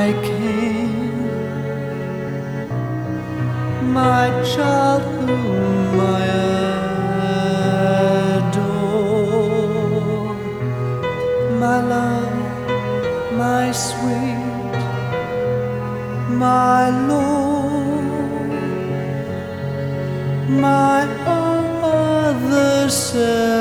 my king, my child whom I adore, my love, my sweet, my Lord, my other self.